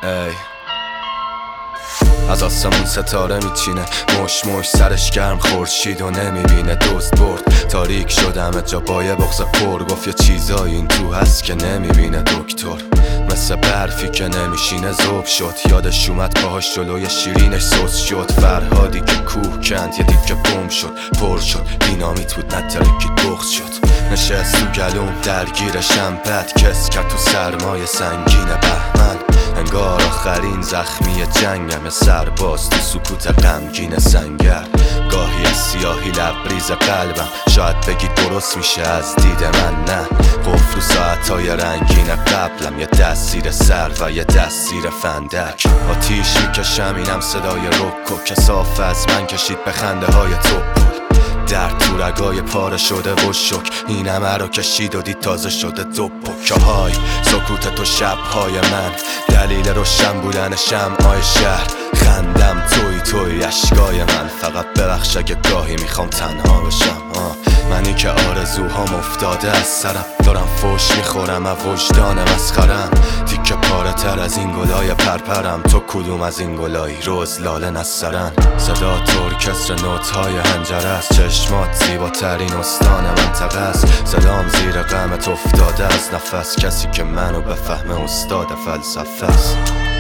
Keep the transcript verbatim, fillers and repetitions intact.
ای از آسمون ستاره میچینه، مش مش سرش گرم خورشید و نمیبینه. دوست برد تاریک شد همه جا با یه بغض پر، گفت یه چیزایی این تو هست که نمیبینه دکتر. مثل برفی که نمیشینه ذوب شد، یادش اومد پاهاش جلوی شیرینش سوس شد. فرهادی که کوه کند یه دیگه بم شد، پر شد دینامیت بود نترکی بغض شد. نشست تو گلوم درگیرشم بد کس کرد تو سرمای سنگین بهمن. انگار آخرین زخمی جنگم، سرباز تو سکوت غمگین سنگر. گاهی از سیاهی لبریز قلبم، شاید بگی درست میشه از دید من نه. قفل و ساعتهای رنگین قبلم، یه دست زیر سر و یه دست زیر فندک. آتیش میکشم اینم صدای رکو، کثاف از من کشید به خنده های توپل. درد تو رگای پاره شده و شک، این همه رو کشید و دید تازه شده دو پکه های. سکوت تو شبهای من، دلیل روشن بودن شمعای شهر. خندم توی توی اشکای من، فقط ببخش اگه گاهی میخوام تنها بشم. آه. منی که آرزوهام افتاده از سرم، دارم فوش میخورم از وجدان مسخرم. تیکه پاره تر از این گلای پرپرم، تو کدوم از این گلایی روز لاله نسرن. صدا ترکستر نوت‌های هنجره است، چشمات زیباترین استان منطقه است. صدام زیر غمت افتاده از نفس، کسی که منو بفهمه استاد فلسفه است.